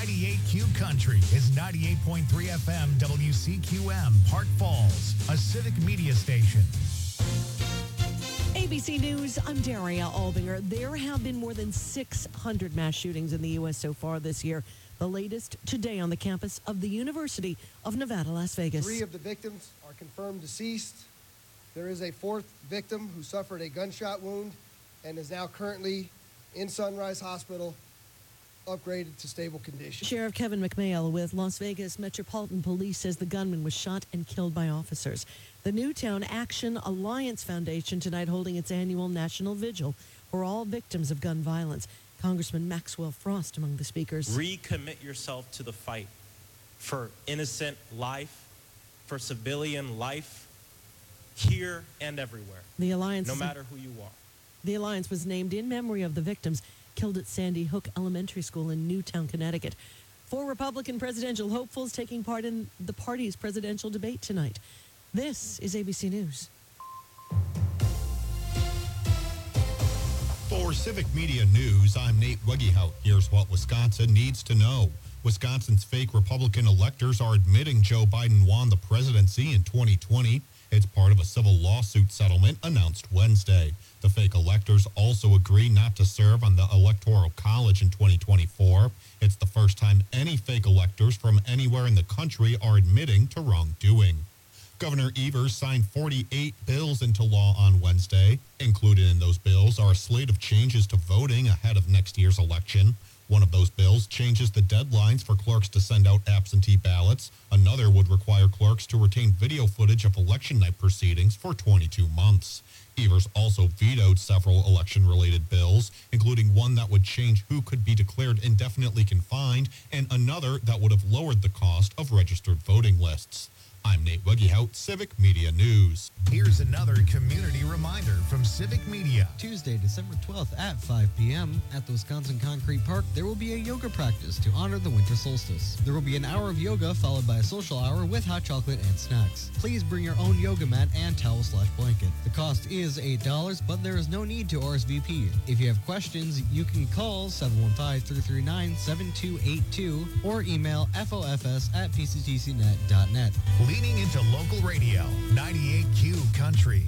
98Q Country is 98.3 FM WCQM, Park Falls, a civic media station. ABC News, I'm Daria Albinger. There have been more than 600 mass shootings in the U.S. so far this year. The latest today on the campus of the University of Nevada, Las Vegas. 3 of the victims are confirmed deceased. There is a 4th victim who suffered a gunshot wound and is now currently in Sunrise Hospital, upgraded to stable condition. Sheriff Kevin McMail with Las Vegas Metropolitan Police says the gunman was shot and killed by officers. The Newtown Action Alliance Foundation tonight holding its annual national vigil for all victims of gun violence. Congressman Maxwell Frost among the speakers. Recommit yourself to the fight for innocent life, for civilian life, here and everywhere. The Alliance, no matter who you are. The Alliance was named in memory of the victims killed at Sandy Hook Elementary School in Newtown, Connecticut. 4 Republican presidential hopefuls taking part in the party's presidential debate tonight. This is ABC News. For Civic Media News, I'm Nate Wegehout. Here's what Wisconsin needs to know. Wisconsin's fake Republican electors are admitting Joe Biden won the presidency in 2020. It's part of a civil lawsuit settlement announced Wednesday. The fake electors also agree not to serve on the Electoral College in 2024. It's the first time any fake electors from anywhere in the country are admitting to wrongdoing. Governor Evers signed 48 bills into law on Wednesday. Included in those bills are a slate of changes to voting ahead of next year's election. One of those bills changes the deadlines for clerks to send out absentee ballots. Another would require clerks to retain video footage of election night proceedings for 22 months. Evers also vetoed several election-related bills, including one that would change who could be declared indefinitely confined and another that would have lowered the cost of registered voting lists. I'm Nate Wegehout, Civic Media News. Here's another community reminder from Civic Media. Tuesday, December 12th at 5 p.m. at the Wisconsin Concrete Park, there will be a yoga practice to honor the winter solstice. There will be an hour of yoga followed by a social hour with hot chocolate and snacks. Please bring your own yoga mat and towel/blanket. The cost is $8, but there is no need to RSVP. If you have questions, you can call 715-339-7282 or email fofs@pctcnet.net. Leaning into local radio, 98Q Country.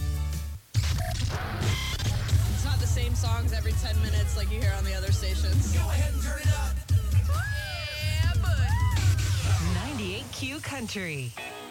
It's not the same songs every 10 minutes like you hear on the other stations. Go ahead and turn it up. Yeah, but 98Q Country.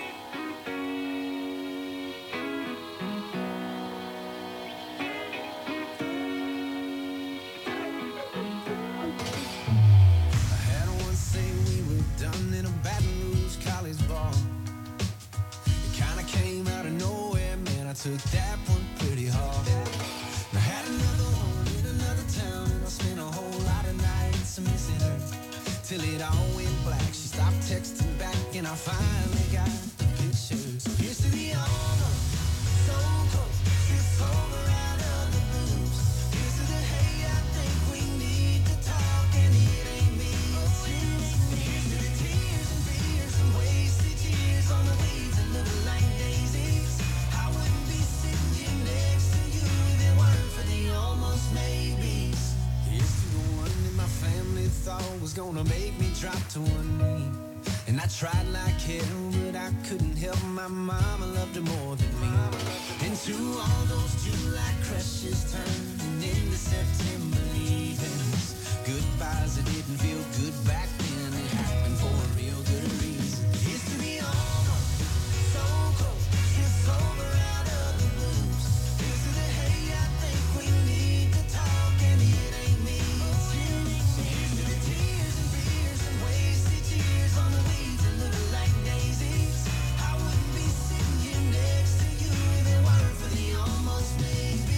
Took that one pretty hard. I had another one in another town, and I spent a whole lot of nights missing her. Till it all went black, she stopped texting back, and I finally got the picture. So here's to the almost so close, it's over out of the blues. Here's to the hey, I think we need to talk, and it ain't me, it's you. And here's to the tears and beers and wasted tears on the waves that look like daisies. I wouldn't be sitting here next to you if it weren't for the almost maybes. Here's to the one that my family thought was gonna make me drop to one knee. And I tried like hell, but I couldn't help my mama loved her more than me. And to all those July crushes turning into September leavings. Goodbyes that didn't feel good back then, it happened for a real good reason. Here's to the almost so close, it's over out of the blues. Here's to the hey, I think we need to talk, and it ain't me, it's you. And here's to the tears and beers and wasted tears on the weeds that look like daisies. I wouldn't be sitting here next to you if it weren't for the almost maybe.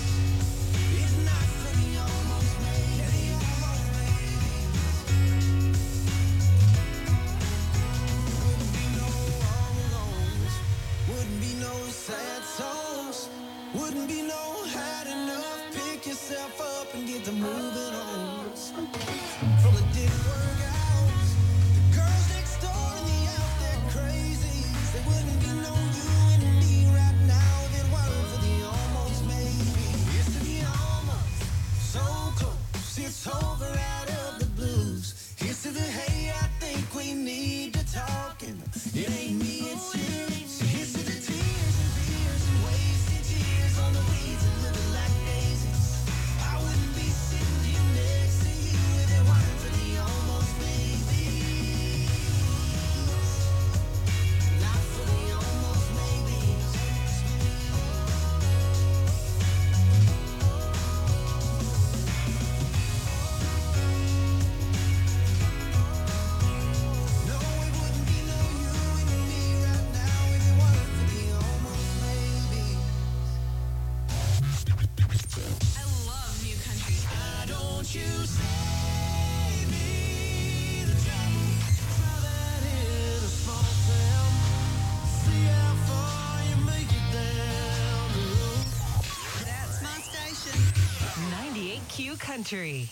If not for the almost maybe. Country.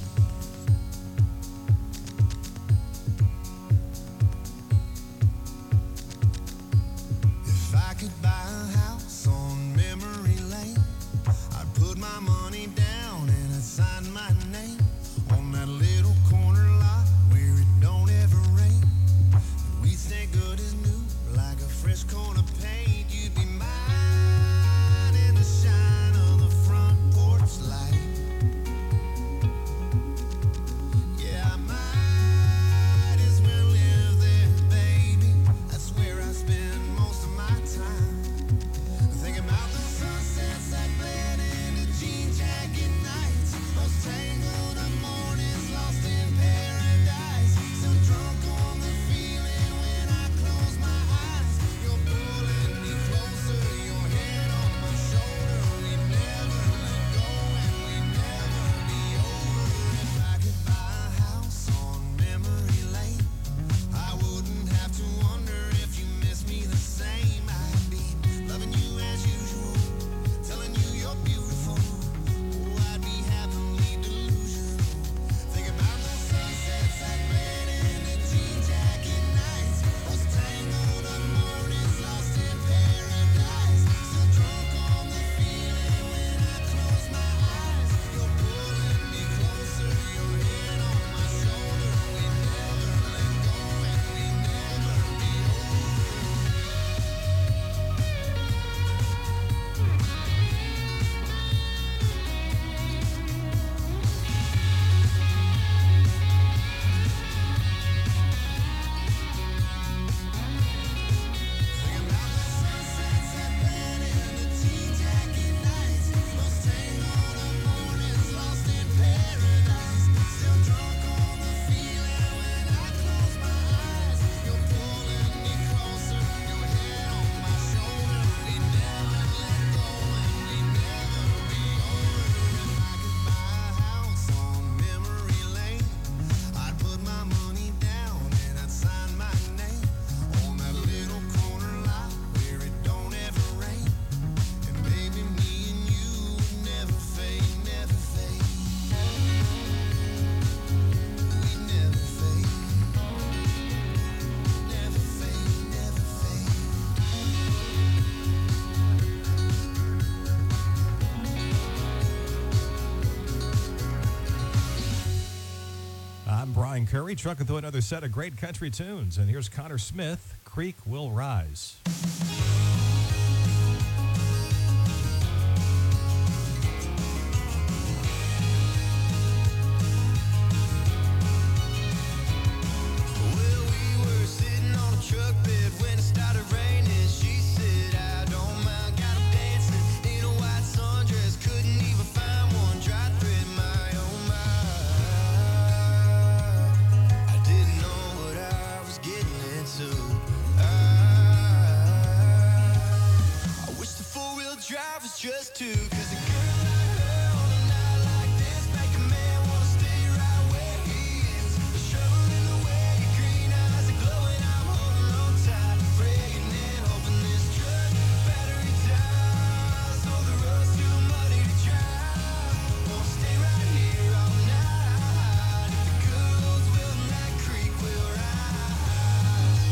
If I could buy a house on memory lane, I'd put my money down and I'd sign my name on that little corner lot where it don't ever rain. We'd stay good as new, like a fresh coat of paint. You'd be mine in the shine of the front porch light. Yeah, I might as well live there, baby. That's where I spend most of my time. Thinking about the sunsets that bled into jean jacket nights, those tangled up mornings lost in paradise. Still drunk on the feeling when I close my eyes. You're pulling me closer, your head on my shoulder. We never let go and we never be over. If I could buy a house on memory lane, I wouldn't have to wonder if you miss me the same. I'd be loving you as usual, telling you you're beautiful. Oh, I'd be heavenly delusional. Think about the sunsets that bled into jean jacket nights, those tangled up mornings lost in paradise. Still drunk on the feeling when I close my eyes. You're pulling me closer, your head on my shoulder. We never let go and we never be over. Thinking about the sunsets that bled into jean jacket nights, those tangled up mornings lost in paradise. Still drunk on the feeling when I close my eyes. You're pulling me closer, your head on my shoulder. We never let go and we never be over. If I could buy a house on memory lane, I'd put my money down and I'd sign my name on that little corner lot where it don't ever rain. And baby, me and you would never fade, never fade. We never fade. Never fade, never fade. I'm Brian Curry, trucking through another set of great country tunes. And here's Connor Smith, Creek Will Rise. Well, we were sitting on a truck bed when it started raining. She said, I don't mind, got 'em dancing in a white sundress. Couldn't even find one dry thread, my oh my. I didn't know what I was getting into. I wish the four-wheel drive was just two, 'cause a girl like her on a night like this make a man wanna stay right where he is. A shovel in the way, your green eyes are glowing. I'm holding on tight, praying and hoping this truck battery dies. So the road's too muddy to drive. Wanna stay right here all night. If the good Lord's willing, that creek will rise.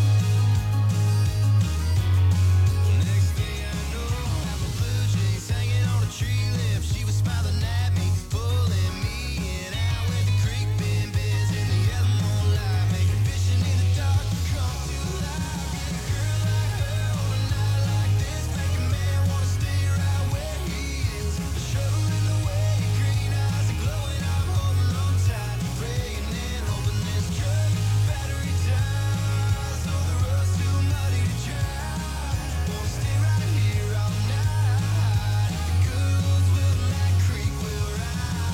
Next thing I know, I'm a blue jays hanging on a tree limb. She was smiling at me, pulling me in out where the creek been biz in the yellow moonlight, making fishing in the dark come to life. Get a girl like her on a night like this, make a man wanna stay right where he is. A shovel in the way, your green eyes are glowing. I'm holding on tight, praying and hoping this truck battery dies. So the road's too muddy to drive. Wanna stay right here all night. If the good Lord's willing, that creek will rise.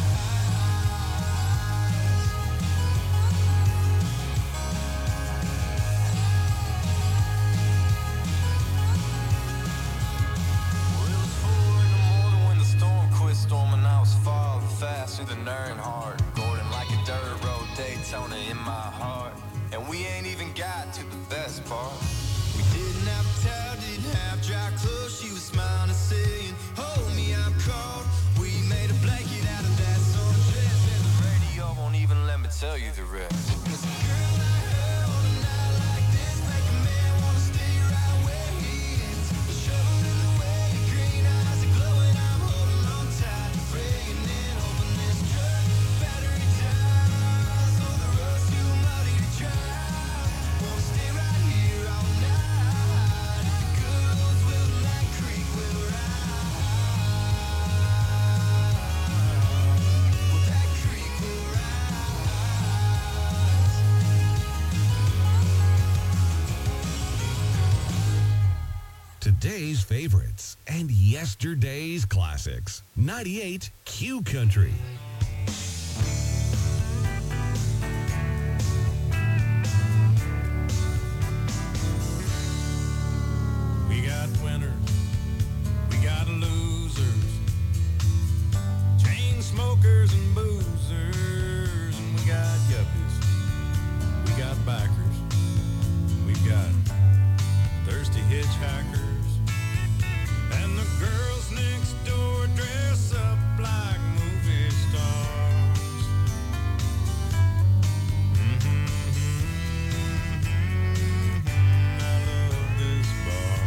Well, it was 4 in the morning when the storm quit storming. I was falling fast through the Earnhardt Gordon like a dirt road Daytona in my heart. And we ain't even got to the best part. We didn't have a towel, didn't have dry clothes. She was smiling and saying, hold me, I'm cold. We made a blanket out of that sundress. tell you the rest. Today's favorites and yesterday's classics. 98 Q Country. We got winners, we got losers, chain smokers and boozers, and we got yuppies, we got backers, we've got thirsty hitchhikers. And the girls next door dress up like movie stars. I love this bar.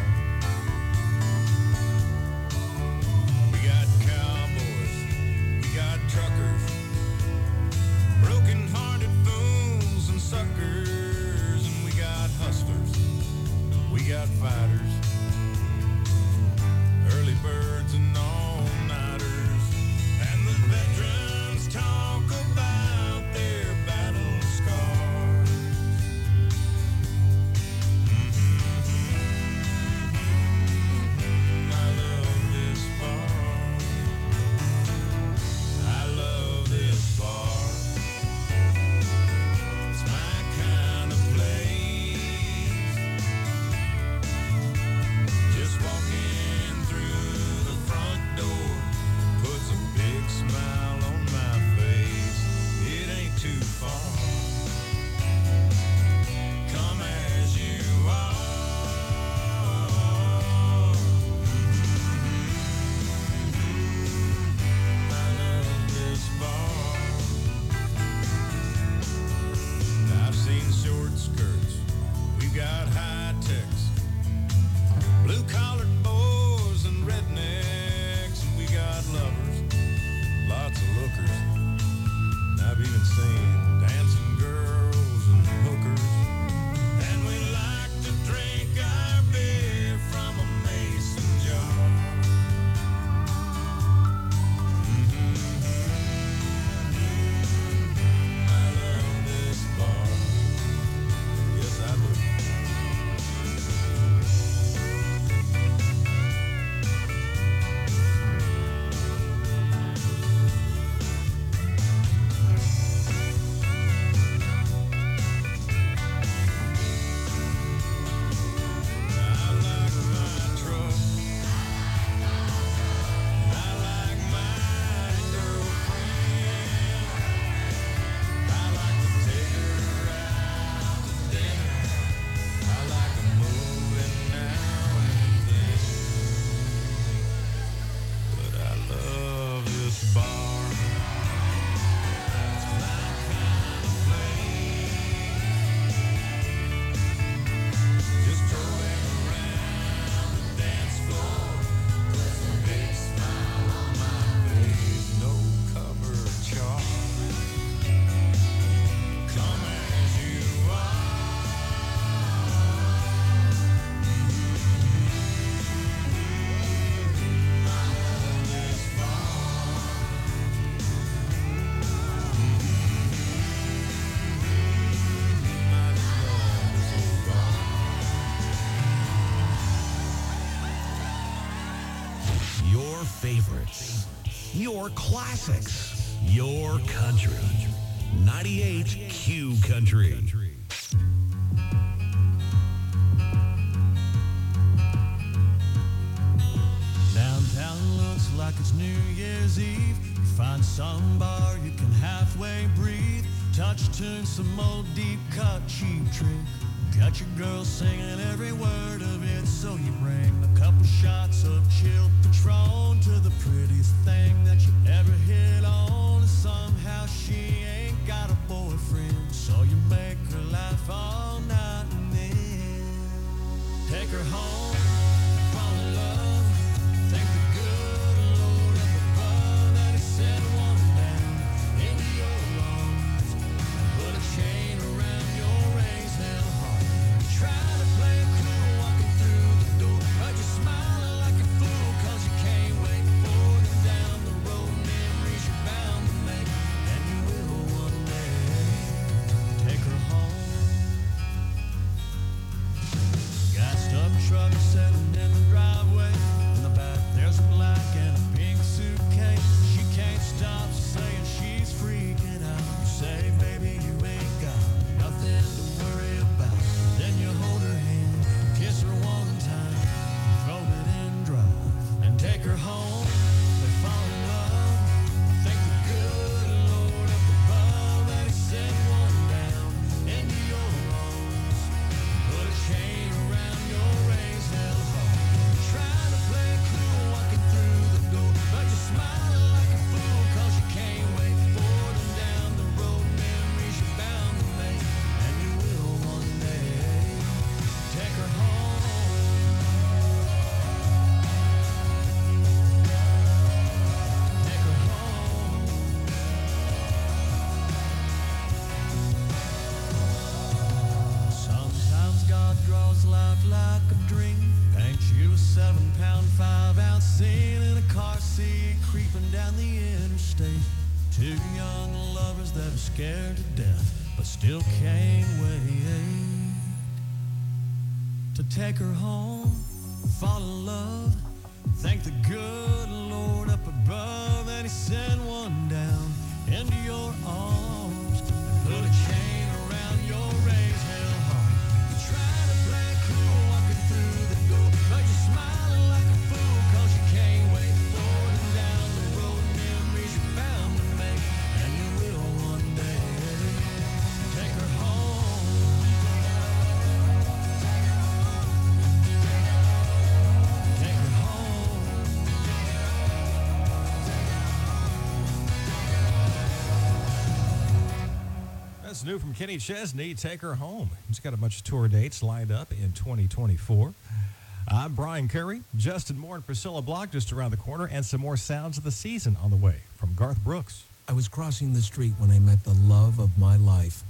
We got cowboys, we got truckers, broken-hearted fools and suckers, and we got hustlers, we got fighters, early birds and all-nighters, and the veterans talk about their battle scars. I love this bar. I love this bar. It's my kind of place. Just walking through the front door puts a big smile on my face. It ain't too far. Come as you are. I love this bar. I've seen short skirts. We've got high techs, blue-collared boys and rednecks, and we got lovers, lots of lookers. And I've even seen dancing girls and hookers. And we like to drink our beer from a mason jar. I love this bar. Yes, I do. I like my truck. I like my girlfriend. I like to take her out to dinner. I like a movie now and then. But I love this bar. It's my kind of place. Just throwing around the dance floor puts a big smile on my face. No cover charge. Come as you are. I love this bar. I just love this old bar. Your favorites. Your classics. Your country. 98 Q Country. Downtown looks like it's New Year's Eve. You find some bar you can halfway breathe. Touch to some old deep cut cheap trick. Got your girl singing every word of it, so you bring a couple shots of chilled Patron to the prettiest thing that you ever hit on. And somehow she ain't got a boyfriend, so you make her laugh all night and then take her home, fall in love, thank the good Lord up above that he sent one down into your arms, put a chain around your raised hell heart. Try to play it cool walking through the door, but you're smiling like a fool cause you can't wait for them down the road. Memories you're bound to make, and you will one day. Take her home. Got stuck truck sitting in the driveway. In the back there's a black and a pink suitcase. She can't stop saying she's freaking out. You say, baby, you ain't got nothing to worry about. Then you hold her hand, kiss her one time, throw it in drive, and take her home. They fall in love, thank the good Lord up above that he sent one down into your arms, put a chain around your raised hell heart. Trying to play it cool walking through the door, but you're smiling like a fool cause you can't wait for them down the road. Memories you're bound to make, and you will one day. Take her home. Take her home. Sometimes God draws life like a dream, paints you a 7-pound, 5-ounce scene in a car seat creeping down the interstate. Two young lovers that are scared to death, but still can't wait to take her home, fall in love, thank the good Lord up above that he sent one down into your arms and put a chain around your raised hell heart. You try to play it cool walking through the door, but you're smiling like a fool cause you can't wait for them down the road. Memories you're bound to make, and you will one day. Take her home. Take her home. That's new from Kenny Chesney, Take Her Home. He's got a bunch of tour dates lined up in 2024. I'm Brian Curry. Justin Moore and Priscilla Block just around the corner, and some more sounds of the season on the way from Garth Brooks. I was crossing the street when I met the love of my life.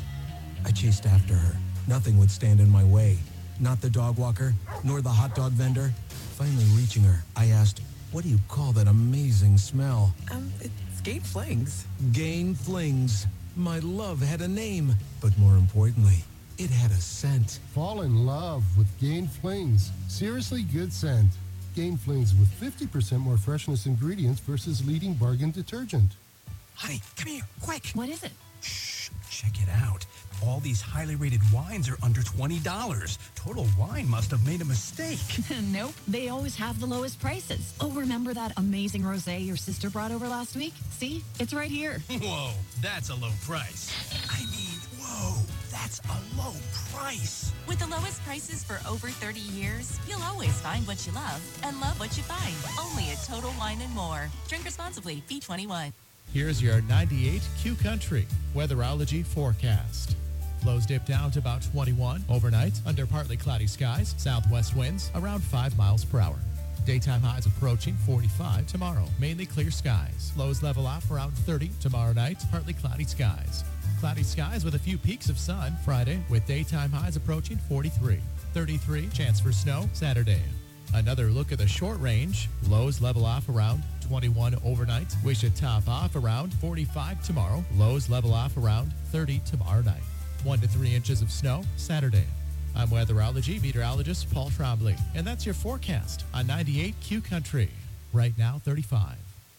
I chased after her. Nothing would stand in my way. Not the dog walker, nor the hot dog vendor. Finally reaching her, I asked, what do you call that amazing smell? It's Gain Flings. Gain Flings. My love had a name, but more importantly, it had a scent. Fall in love with Gain Flings. Seriously good scent. Gain Flings with 50% more freshness ingredients versus leading bargain detergent. Honey, come here, quick. What is it? Shh, check it out. All these highly rated wines are under $20. Total Wine must have made a mistake. Nope, they always have the lowest prices. Oh, remember that amazing rosé your sister brought over last week? See, it's right here. Whoa, that's a low price. I mean, whoa, that's a low price. With the lowest prices for over 30 years, you'll always find what you love and love what you find. Only at Total Wine & More. Drink responsibly. B21. Here's your 98 Q Country weatherology forecast. Lows dip down to about 21 overnight under partly cloudy skies. Southwest winds around 5 miles per hour. Daytime highs approaching 45 tomorrow. Mainly clear skies. Lows level off around 30 tomorrow night. Partly cloudy skies. Cloudy skies with a few peaks of sun Friday with daytime highs approaching 43. 33 chance for snow Saturday. Another look at the short range. Lows level off around 21 overnight. We should top off around 45 tomorrow. Lows level off around 30 tomorrow night. 1 to 3 inches of snow Saturday. I'm weatherology meteorologist Paul Trombley, and that's your forecast on 98 Q Country. Right now, 35.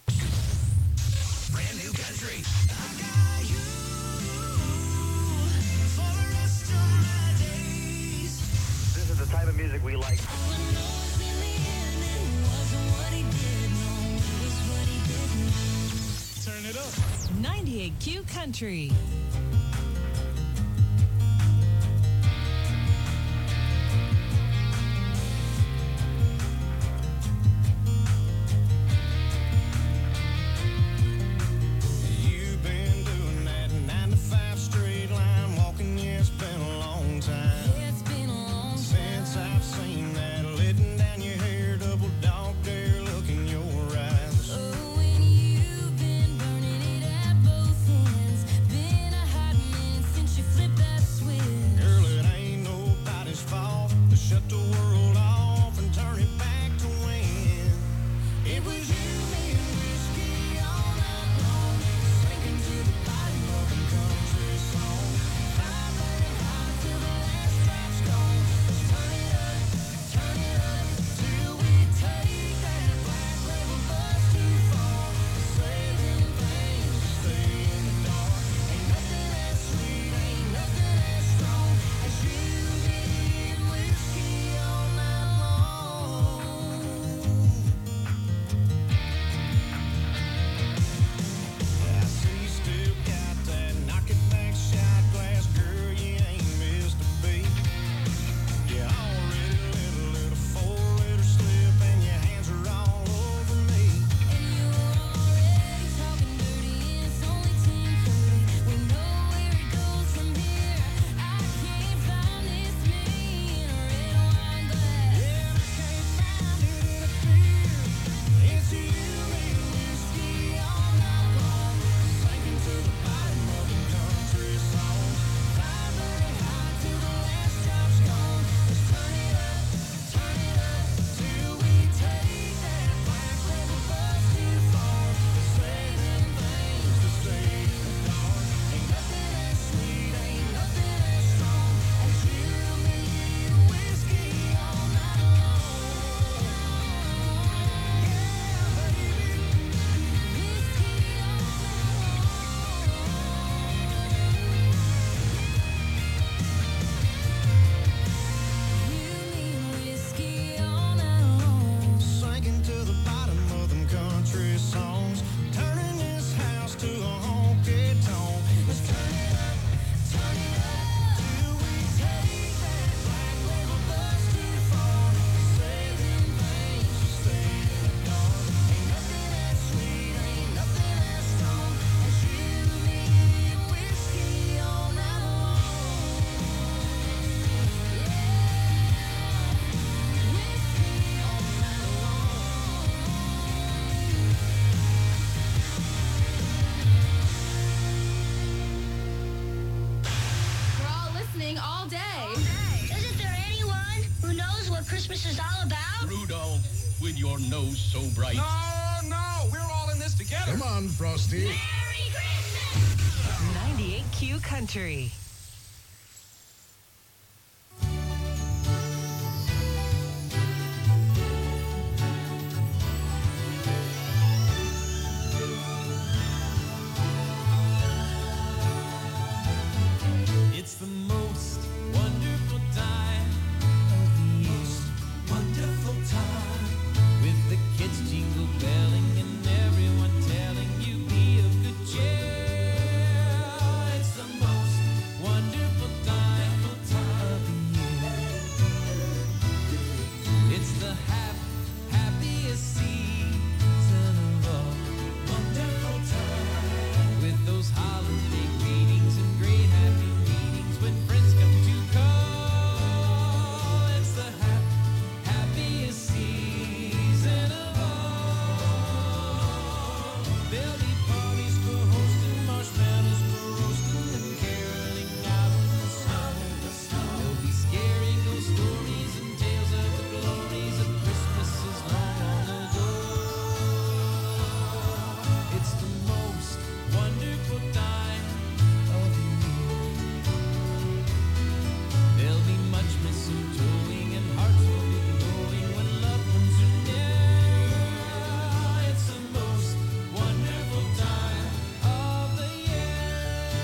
Brand new country. This is the type of music we like. Turn it up. 98 Q Country. listening all day. Isn't there anyone who knows what Christmas is all about? Rudolph, with your nose so bright. No, we're all in this together. Come on, Frosty. 98Q Country. It's the most wonderful time of the year. Wonderful time with the kids jingle belling and everyone telling you be of good cheer. It's the most wonderful time of the year. It's the happiest season of all. Wonderful time with those holiday greetings and great happy meetings when friends come to call. It's the happiest season of all. There'll be parties for hosting, marshmallows for roasting, and caroling out in the snow. There'll be scary ghost stories and tales of the glories of Christmases long, long ago. It's the most wonderful time of the year. There'll be much mistletoeing and hearts will be glowing when loved ones are near. It's the most wonderful time of the year.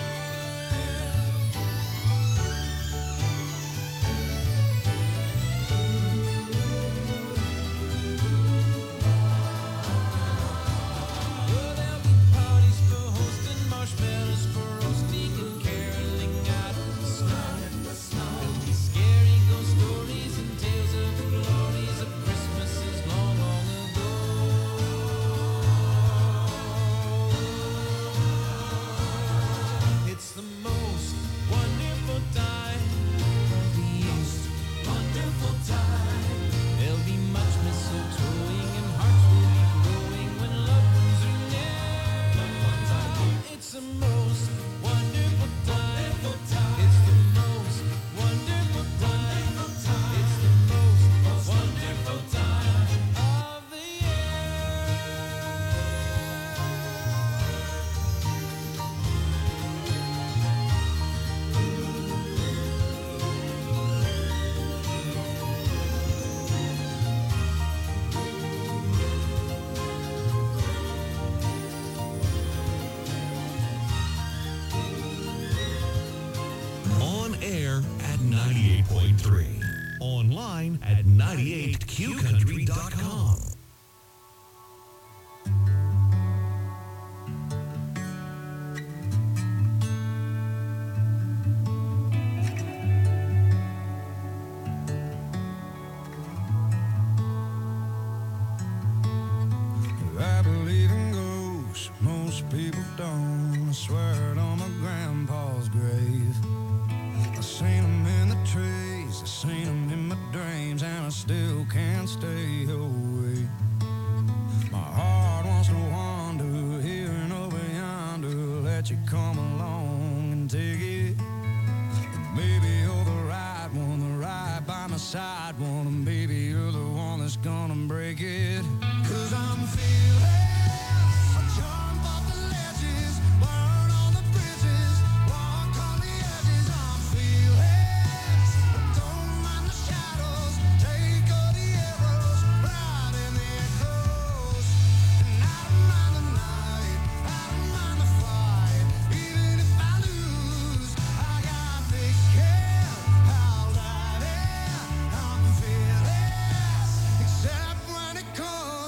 Well, there'll be parties for hosting, marshmallows for roasting, and caroling out in the snow. There'll be scary ghost stories and tales of the glories of Christmases long, long ago. It's the most wonderful time of the year. Wonderful time. There'll be much mistletoeing and hearts will be glowing when loved ones are near. It's the most wonderful time. It's the most wonderful time. It's the most wonderful time of the On air at 98.3. Online at 98qcountry.com. I believe in ghosts, most people don't. I swear it on my grandpa's grave. I seen them in the trees, I seen them in my dreams, and I still can't stay away. My heart wants to wander here and over yonder, let you come along and take it. Baby, you're the right one, right by my side one, and baby, you're the one that's gonna break it. 'Cause I'm feeling, I jump off the ledges, burn on the bridges, walk on the edges. I'm feeling, don't mind the shadows, take all the arrows, ride in the echoes. And I don't mind the night, I don't mind the fight, even if I lose, I got thick skin, I'll dive in. I'm fearless, except when it comes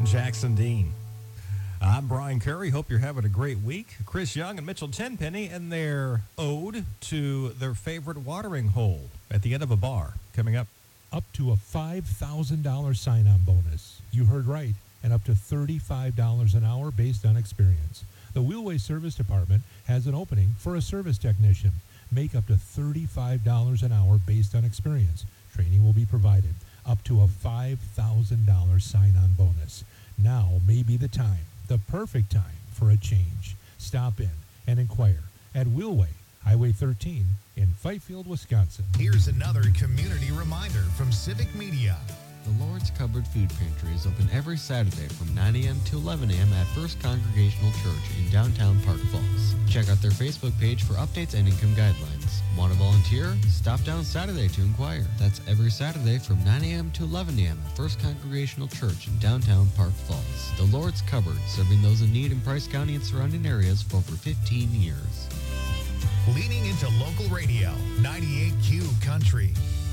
Jackson Dean. I'm Brian Curry. Hope you're having a great week. Chris Young and Mitchell Tenpenny and their ode to their favorite watering hole at the end of a bar coming up. Up to a $5,000 sign-on bonus. You heard right, and up to $35 an hour based on experience. The Wheelway Service Department has an opening for a service technician. Make up to $35 an hour based on experience. Training will be provided. Up to a $5,000 sign-on bonus. Now may be the time, the perfect time for a change. Stop in and inquire at Wheelway, Highway 13 in Fifield, Wisconsin. Here's another community reminder from Civic Media. The Lord's Cupboard Food Pantry is open every Saturday from 9 a.m. to 11 a.m. at First Congregational Church in downtown Park Falls. Check out their Facebook page for updates and income guidelines. Want to volunteer? Stop down Saturday to inquire. That's every Saturday from 9 a.m. to 11 a.m. at First Congregational Church in downtown Park Falls. The Lord's Cupboard, serving those in need in Price County and surrounding areas for over 15 years. Leaning into local radio, 98Q Country.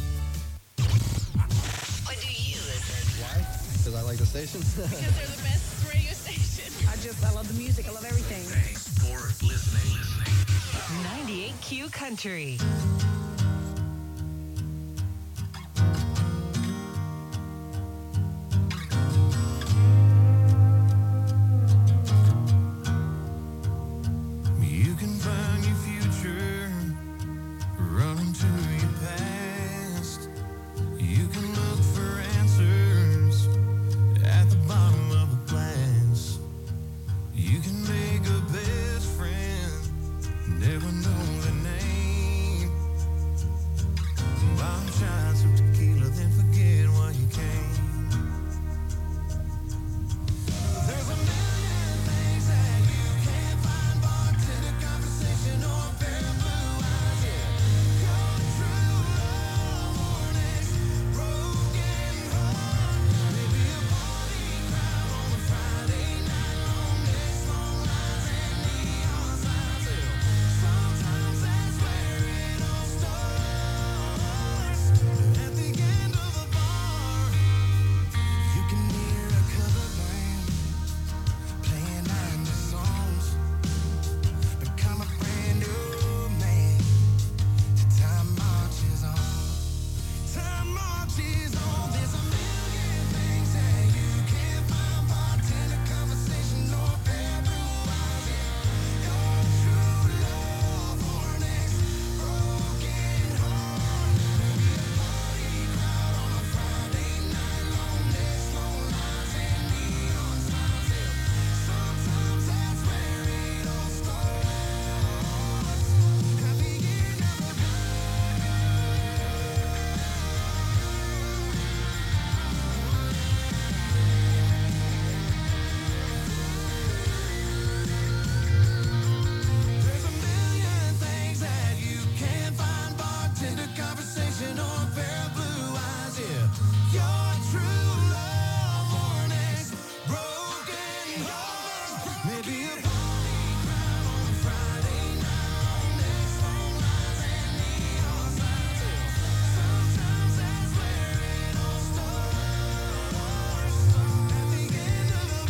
What do you listen? Why? Because I like the station. Because they're the best radio station. I love the music. I love everything. Thanks for listening. 98Q Country. You can find your future running to your past. You can look for answers at the bottom of a glass. You can make a best friend, never know the name. Bomb shots of tequila, then forget why you came. There's a million things that you can't find, bartender conversation or bare blue eyes. Yeah, your true love or next broken heart. Maybe a party crowd on a Friday night, long days, long lines and neon signs. Sometimes that's where it all starts. At the end of a bar, you can hear a cover band playing 90 songs. Become a brand new man. Time marches on. Time marches on. There's a million things that you can't find. Bartender conversation or bare blue eyes. Your true love or next broken heart. Maybe a party crowd on a Friday night, long days, long lines and neon signs. Sometimes that's where it all starts. At the end of a There's a million things that you can't find. Bartender conversation or bare blue eyes. Yeah, your true love or next broken heart. Maybe a party crowd on a Friday night, long days, long lines and neon signs. Sometimes that's where it all starts. At the end of a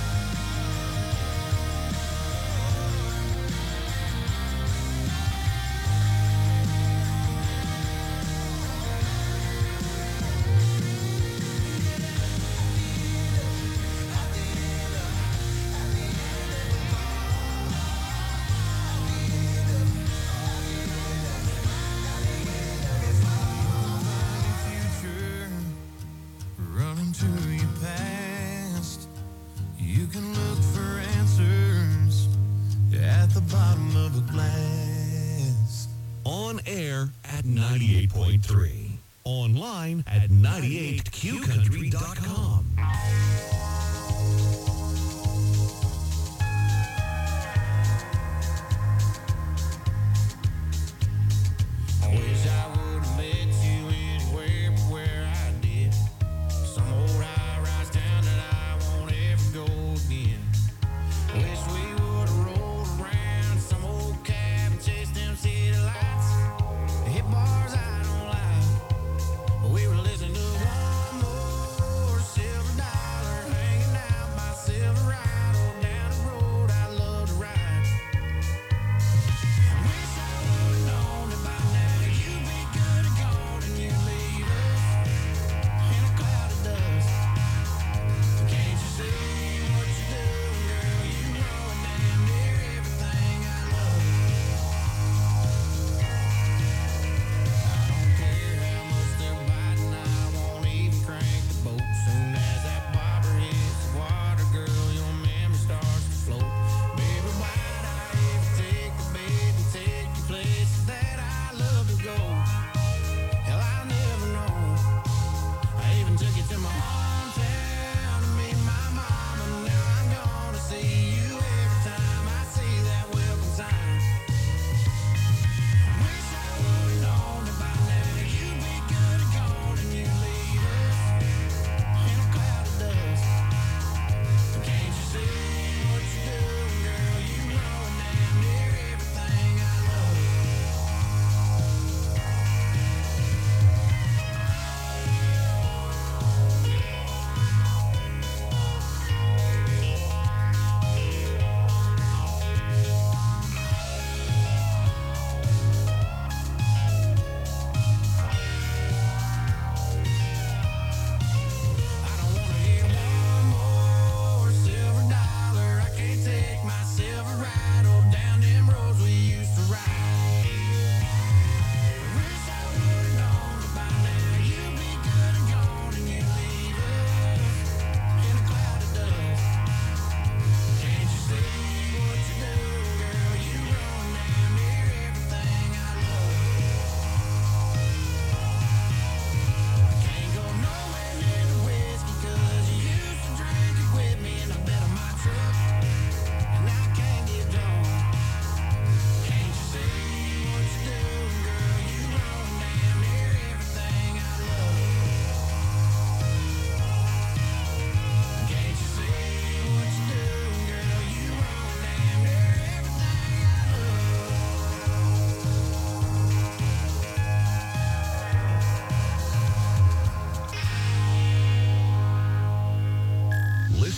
future, running to your past. You can look for answers at the bottom of a glass. On air at 98.3. Online at 98qcountry.com. Wish I would have met you anywhere but where I did. Some old high-rise town that I won't ever go again. Wish we would have rolled around some old cab and chased them city lights. Hit bars I don't like. We were listening to one more silver dollar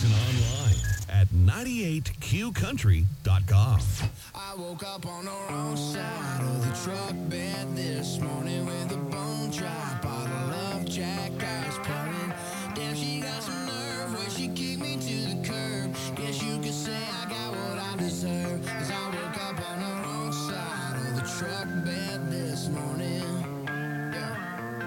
Listen online at 98qcountry.com. I woke up on the wrong side of the truck bed this morning with a bone dry bottle of Jack Ice pouring. Damn, she got some nerve where she kicked me to the curb. Guess you could say I got what I deserve. 'Cause I woke up on the wrong side of the truck bed this morning. Yeah.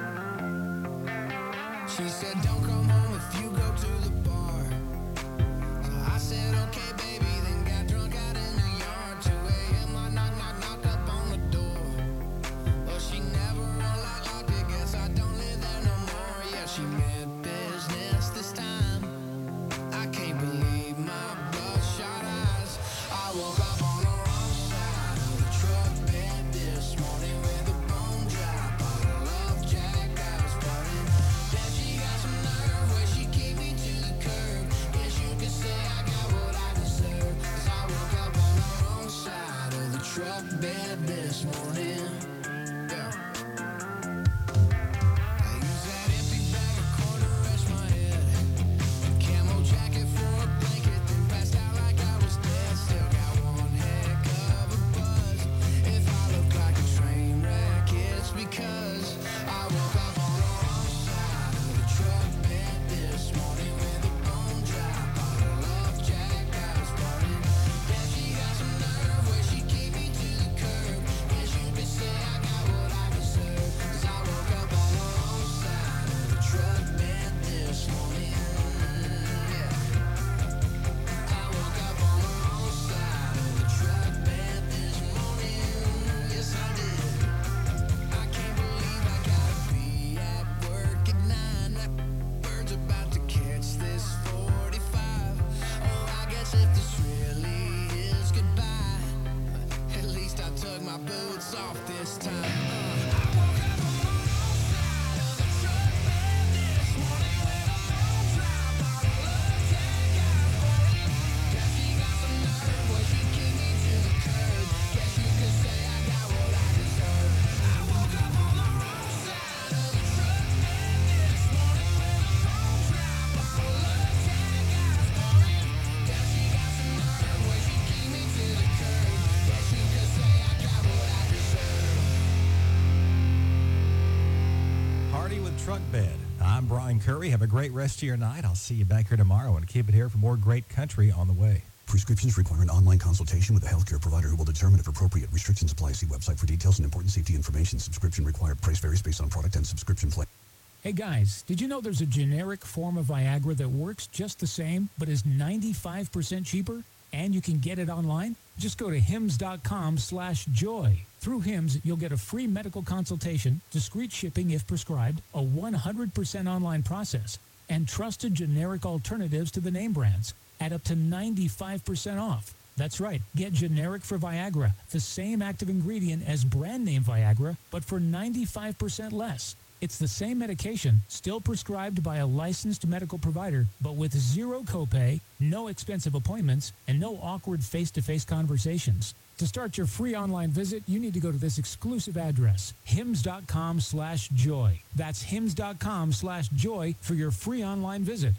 She said, don't come home if you go to the bar. So I said, okay, baby, then got drunk out in the yard. 2 a.m. I knock up on the door. Well, she never unlocked it, guess I don't live there no more. Yeah, she meant business this time. I can't believe my bloodshot eyes. I woke up on the wrong side of the truck bed this morning with a bone dry bottle of Jack Ice pouring. Damn, she got some nerve where she kicked me to the curb. Guess you could say I got what I deserve. 'Cause I woke up on the wrong side of the truck bed this morning. Yeah. I use that empty bag of corn to rest my head. A camo jacket for a blanket, then passed out like I was dead. Still got one heck of a buzz. If I look like a train wreck, it's because I woke up on the wrong side of the truck bed this morning with a bone dry bottle of Jack Ice pouring. Damn, she got some nerve where she kicked me to the curb. Guess you could say I got what I deserve. 'Cause I woke up on the wrong side of the truck bed this morning. Yeah. I woke up on the wrong side of the truck bed this morning. Yes, I did. I can't believe I gotta be at work at 9. That bird's about to catch this 45. Oh, I guess if this really is goodbye, at least I took my boots off this time. I woke up on the wrong side of the truck bed this morning with a bone dry bottle of Jack Ice pouring. Guess she got some nerve where she kicked me to the curb. Guess you could say I got what I deserve. I woke up on the wrong side of the truck bed this morning with a bone dry bottle of Jack Ice pouring. Guess she got some nerve where she kicked me to the curb. Guess you could say I got what I deserve. Party with Truck Bed. I'm Brian Curry. Have a great rest of your night. I'll see you back here tomorrow, and keep it here for more great country on the way. Prescriptions require an online consultation with a healthcare provider who will determine if appropriate. Restrictions apply. See website for details and important safety information. Subscription required. Price varies based on product and subscription plan. Hey guys, did you know there's a generic form of Viagra that works just the same, but is 95% cheaper? And you can get it online? Just go to hims.com/joy. Through Hims, you'll get a free medical consultation, discreet shipping if prescribed, a 100% online process, and trusted generic alternatives to the name brands at up to 95% off. That's right, get generic for Viagra, the same active ingredient as brand name Viagra, but for 95% less. It's the same medication, still prescribed by a licensed medical provider, but with zero copay, no expensive appointments, and no awkward face-to-face conversations. To start your free online visit, you need to go to this exclusive address, hims.com/joy. That's hims.com/joy for your free online visit.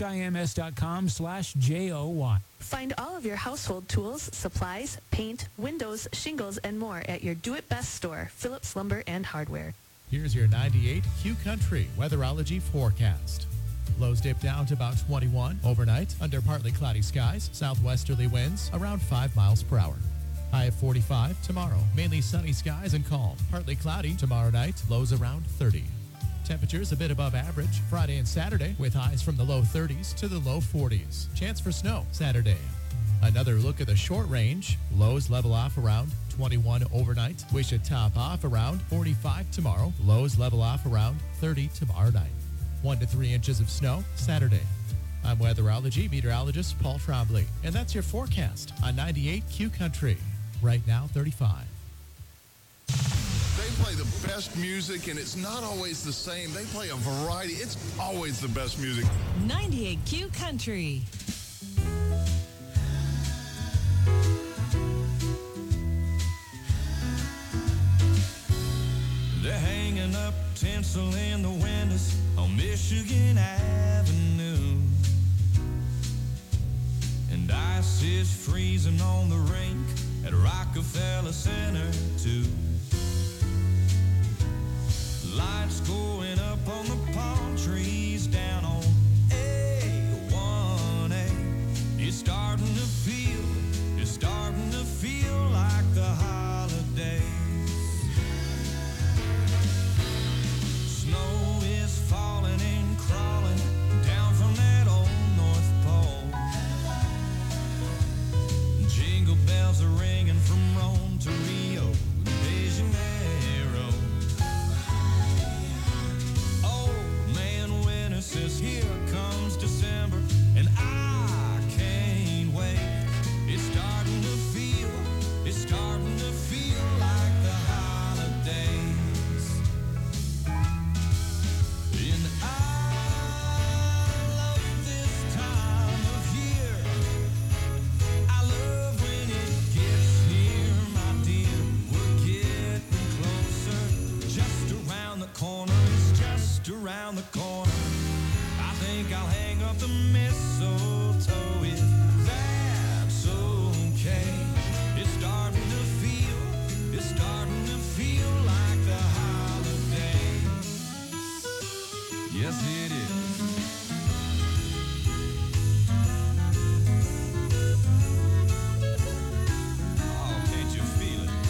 hims.com/JOY. Find all of your household tools, supplies, paint, windows, shingles, and more at your do-it-best store, Phillips Lumber and Hardware. Here's your 98 Q Country weatherology forecast. Lows dip down to about 21 overnight under partly cloudy skies, southwesterly winds around 5 miles per hour. High of 45 tomorrow, mainly sunny skies and calm. Partly cloudy tomorrow night, lows around 30. Temperatures a bit above average Friday and Saturday with highs from the low 30s to the low 40s. Chance for snow Saturday. Another look at the short range. Lows level off around 21 overnight. We should top off around 45 tomorrow. Lows level off around 30 tomorrow night. 1 to 3 inches of snow Saturday. I'm weatherology meteorologist Paul Trombley, and that's your forecast on 98 Q Country. Right now, 35. They play the best music, and it's not always the same. They play a variety. It's always the best music. 98 Q Country. They're hanging up tinsel in the windows on Michigan Avenue. Ice is freezing on the rink at Rockefeller Center, too. Lights going up on the palm trees down on A1A. It's starting to feel like the holidays. Snow is falling and crawling down from that old North Pole. Jingle bells are ringing from Rome to Rio de Janeiro. Oh man, winter says here comes December, and I can't wait. It's starting to feel like the holidays. And I love this time of year. I love when it gets here, my dear. We're getting closer. Just around the corner, it's just around the corner. I think I'll hang up the mistletoe if that's okay. It's starting to feel like the holidays. Yes, it is. Oh, can't you feel it?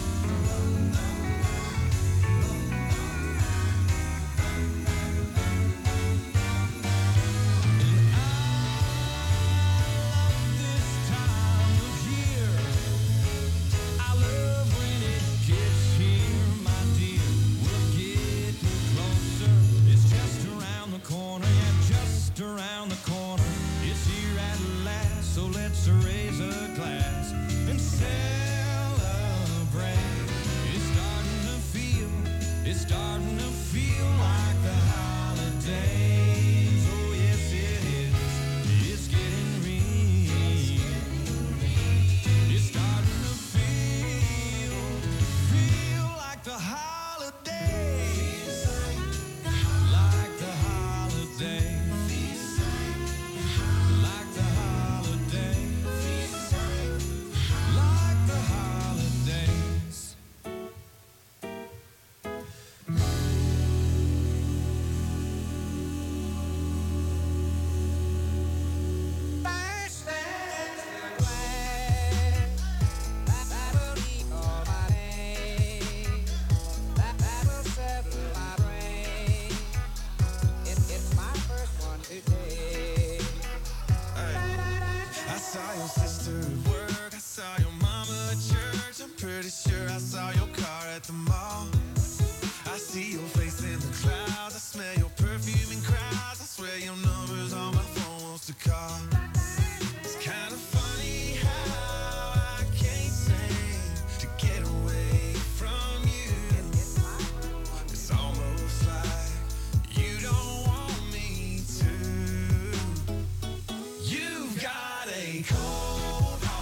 Around the corner, it's here at last, so let's raise a glass and celebrate. It's starting to feel like the holidays. Oh yes it is, it's getting real. It's starting to feel like the holidays, like the holidays. Cold heart.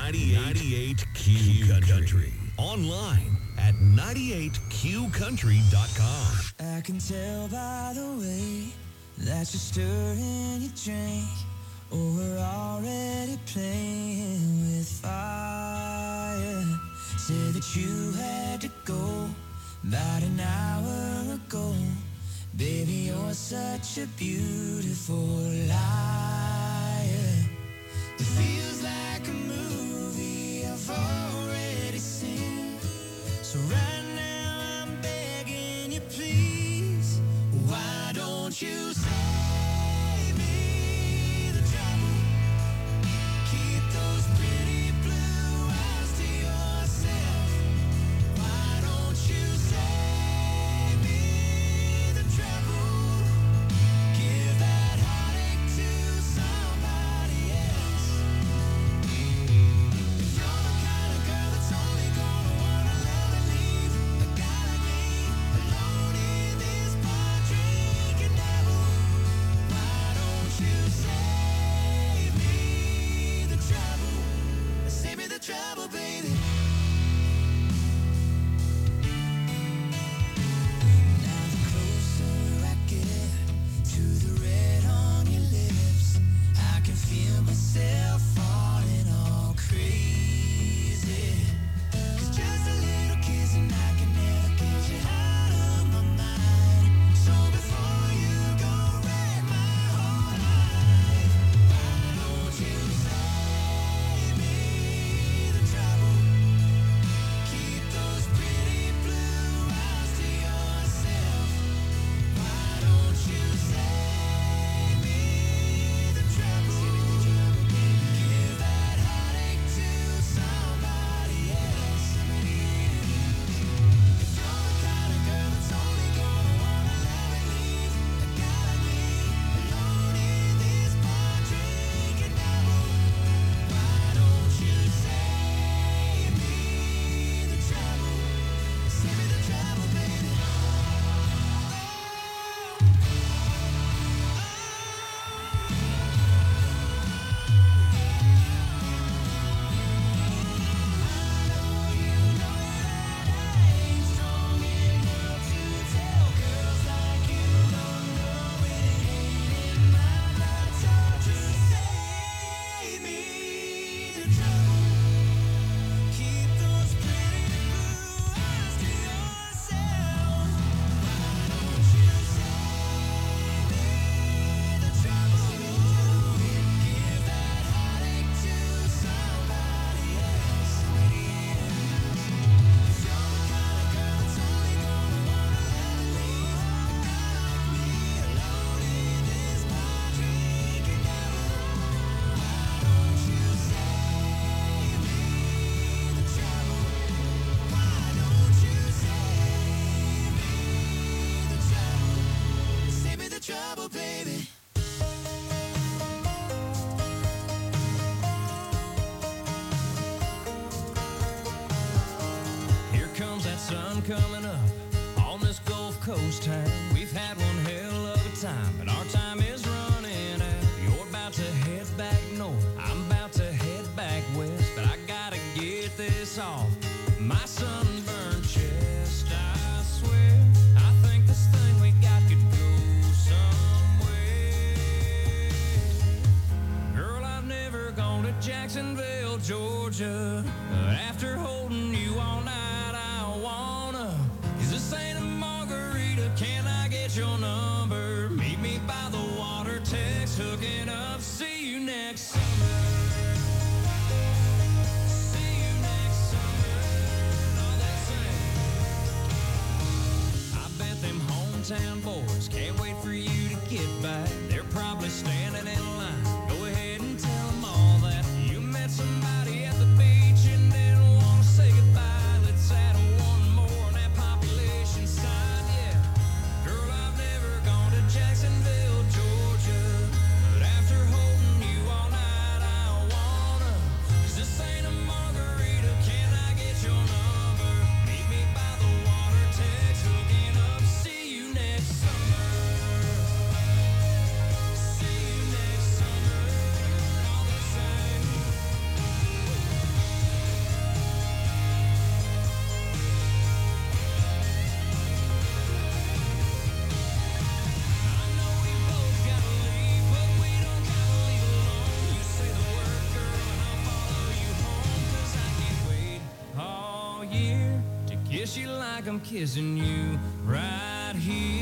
98 Q Country. Online at 98QCountry.com. I can tell by the way that you're stirring your drink. Oh, we're already playing with fire. Said that you had to go about an hour ago. Baby, you're such a beautiful liar. It feels like a movie I've already seen. So right now I'm begging you, please, why don't you save me the trouble? Keep those pretty blue eyes to yourself. Why don't you save me the trouble? Give that heartache to somebody else. If you're the kind of girl that's only gonna wanna love and leave a guy like me alone in this bar drinking devil, why don't you save me the trouble? Save me the trouble, baby. Now the closer I get to the red on your lips, I can feel myself falling all crazy. 'Cause just a little kiss and I can never get you out of my mind. So before you go wreck my whole life, why don't you save me the trouble? Keep those pretty blue eyes to yourself. Why don't you save me the trouble? Give that heartache to somebody else. If you're the kind of girl that's only gonna wanna love and leave a guy like me alone in this bar drinking devil, why don't you save me the trouble? Save me the trouble, baby. Save me the trouble, baby. Here comes that sun coming up on this Gulf Coast town. We've had one hell of a time, but our time is running out. You're about to head back north, I'm about to head back west, but I gotta get this off my sunburned chest. I swear, I think this thing we got could go somewhere. Girl, I've never gone to Jacksonville, Georgia. After holding you all night, I wanna. Is this Santa Margarita? Can I get your number? Meet me by the water, text, hooking up. See you next summer. See you next summer. All that same. I bet them hometown boys can't wait for you to get back. They're probably standing in line. Go ahead and tell them all that you met somebody at the beach and didn't want to say goodbye. Let's add one more on that population side. Yeah, girl, I've never gone to Jacksonville, Georgia, but after holding you all night, I wanna. 'Cause this ain't a margarita. Can I get your number? Meet me by the water, text, hooking up. See you next summer. See you next like I'm kissing you right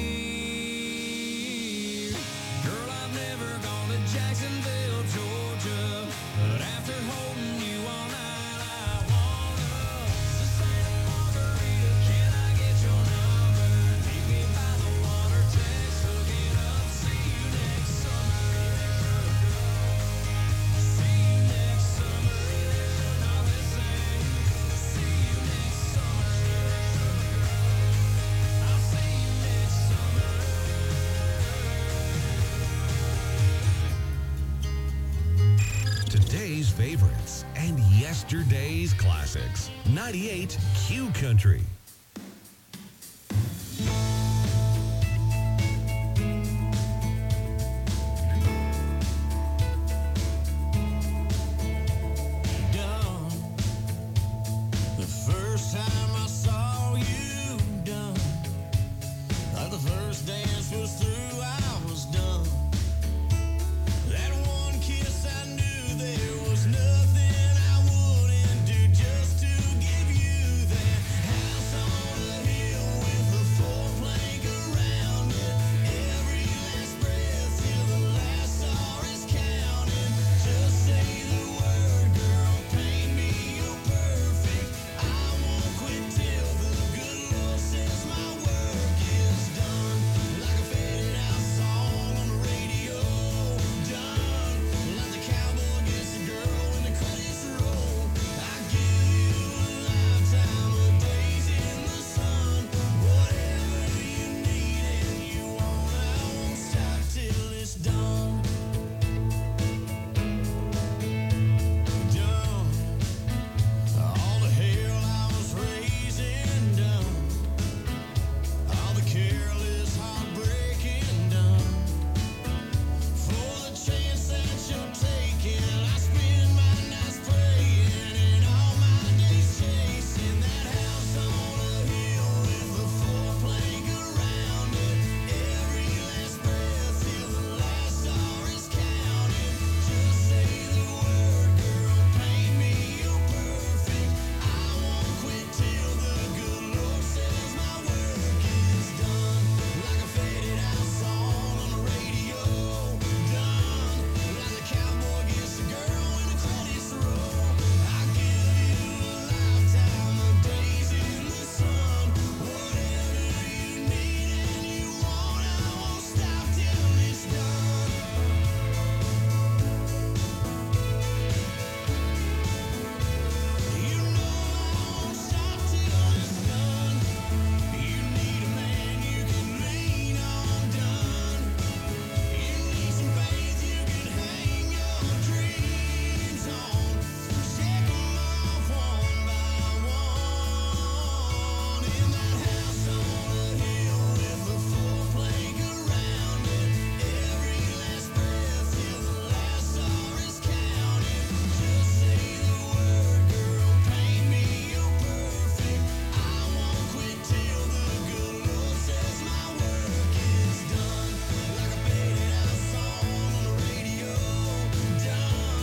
here. Girl, I've never gone to Jacksonville, Georgia, but after holding you all night, I wanna. This ain't a margarita, can I get your number? Meet me by the water, text, hook it up, see you next summer. See you next summer, not the same. See you next summer. I'll see you next summer. Today's favorites and yesterday's classics. 98 Q Country.